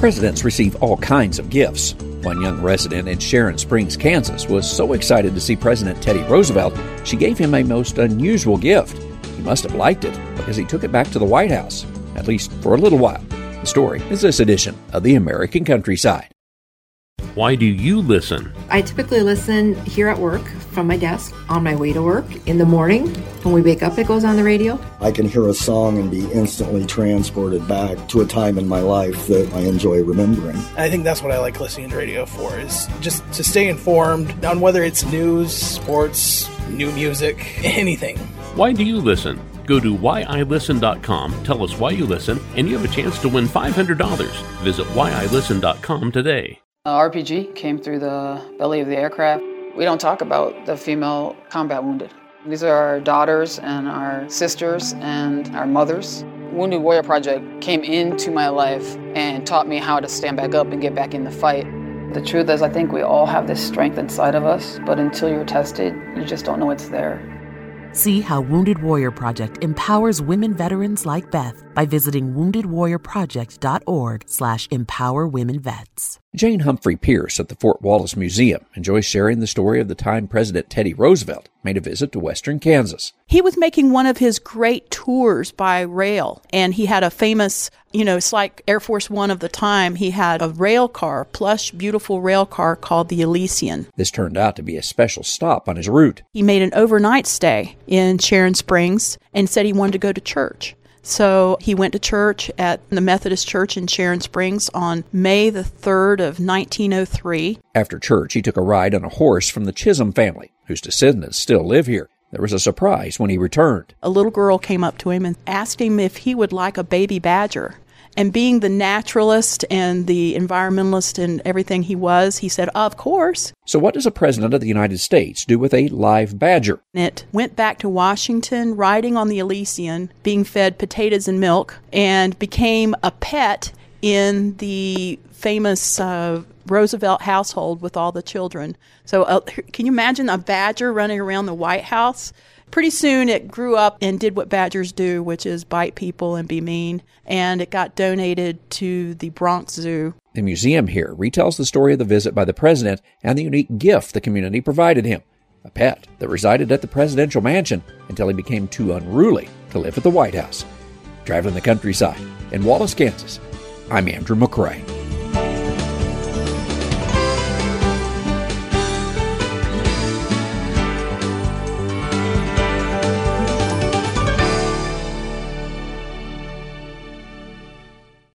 Presidents receive all kinds of gifts. One young resident in Sharon Springs, Kansas, was so excited to see President Teddy Roosevelt, she gave him a most unusual gift. He must have liked it because he took it back to the White House, at least for a little while. The story is this edition of The American Countryside. Why do you listen? I typically listen here at work from my desk, on my way to work, in the morning. When we wake up, it goes on the radio. I can hear a song and be instantly transported back to a time in my life that I enjoy remembering. I think that's what I like listening to radio for, is just to stay informed on whether it's news, sports, new music, anything. Why do you listen? Go to whyilisten.com, tell us why you listen, and you have a chance to win $500. Visit whyilisten.com today. RPG came through the belly of the aircraft. We don't talk about the female combat wounded. These are our daughters and our sisters and our mothers. Wounded Warrior Project came into my life and taught me how to stand back up and get back in the fight. The truth is, I think we all have this strength inside of us, but until you're tested, you just don't know it's there. See how Wounded Warrior Project empowers women veterans like Beth by visiting woundedwarriorproject.org/empowerwomenvets. Jane Humphrey Pierce at the Fort Wallace Museum enjoys sharing the story of the time President Teddy Roosevelt made a visit to western Kansas. He was making one of his great tours by rail, and he had a famous, it's like Air Force One of the time. He had a rail car, plush, beautiful rail car called the Elysian. This turned out to be a special stop on his route. He made an overnight stay in Sharon Springs and said he wanted to go to church. So he went to church at the Methodist Church in Sharon Springs on May the 3rd of 1903. After church, he took a ride on a horse from the Chisholm family, whose descendants still live here. There was a surprise when he returned. A little girl came up to him and asked him if he would like a baby badger. And being the naturalist and the environmentalist and everything he was, he said, of course. So what does a president of the United States do with a live badger? It went back to Washington, riding on the Elysian, being fed potatoes and milk, and became a pet in the famous Roosevelt household with all the children. So can you imagine a badger running around the White House? Pretty soon it grew up and did what badgers do, which is bite people and be mean, and it got donated to the Bronx Zoo. The museum here retells the story of the visit by the president and the unique gift the community provided him, a pet that resided at the presidential mansion until he became too unruly to live at the White House. Traveling the countryside in Wallace, Kansas, I'm Andrew McCrae.